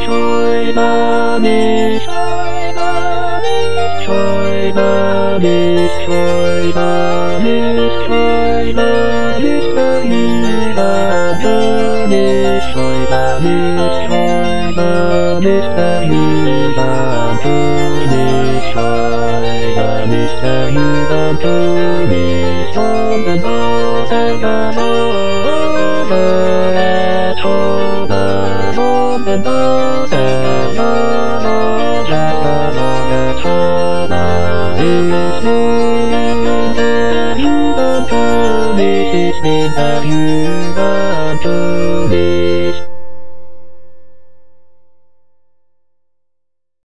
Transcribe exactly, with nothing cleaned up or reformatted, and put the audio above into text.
Choi Banis, Choi Banis, Choi Banis, Choi Banis, Choi Banis, Bahira Banis, Choi Banis, Choi Banis, Bahira Banis, Choi Banis, Bahira Banis, on the north and the north, at home, on the north and the north, at home, is in the human to me, is in the human to me.